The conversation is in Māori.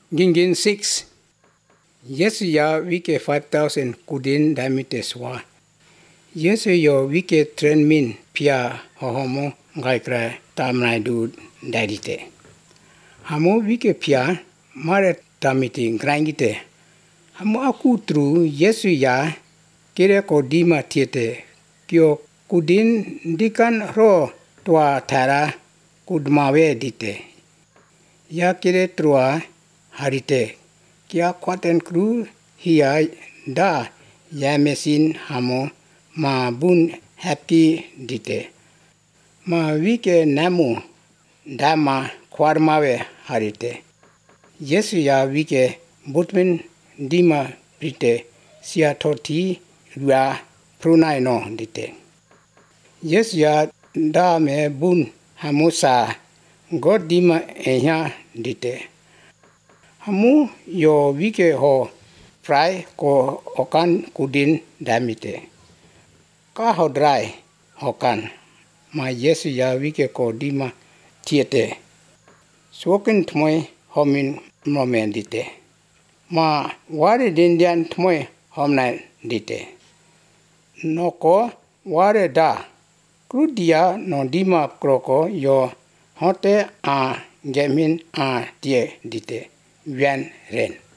Gingin 6. Yesu ya wike 5,000 kudin diameters wa. Yesu yo wike tren min pia hohomo ngai kra tamnai du daidite. Hamu wike pia mare tamiti grangite. Hamu aku tru Yesu ya kire ko dima tiete kyo kudin dikan ro tua thara kudmawe dite. Ya kire trua harite kia kwaten kru hiya da ya mesin hamu ma bun happy dite. Ma wike namu dama kwarmawe harite. Yesu ya wike butmin dima prite sia toti rua prunai no dite. Yesu ya da me bun hamusa god dima ehya dite. Hamu yo wike ho fry ko okan kudin damite. Ka ho dry hokan ma Yesu ya wike ko dima tiete. Swoken tmoy homin momen dite. Ma ware dindian tmoy homna dite. Noko ware da krudia no dima kroko yo hote a gemin a tie dite. Vian ren.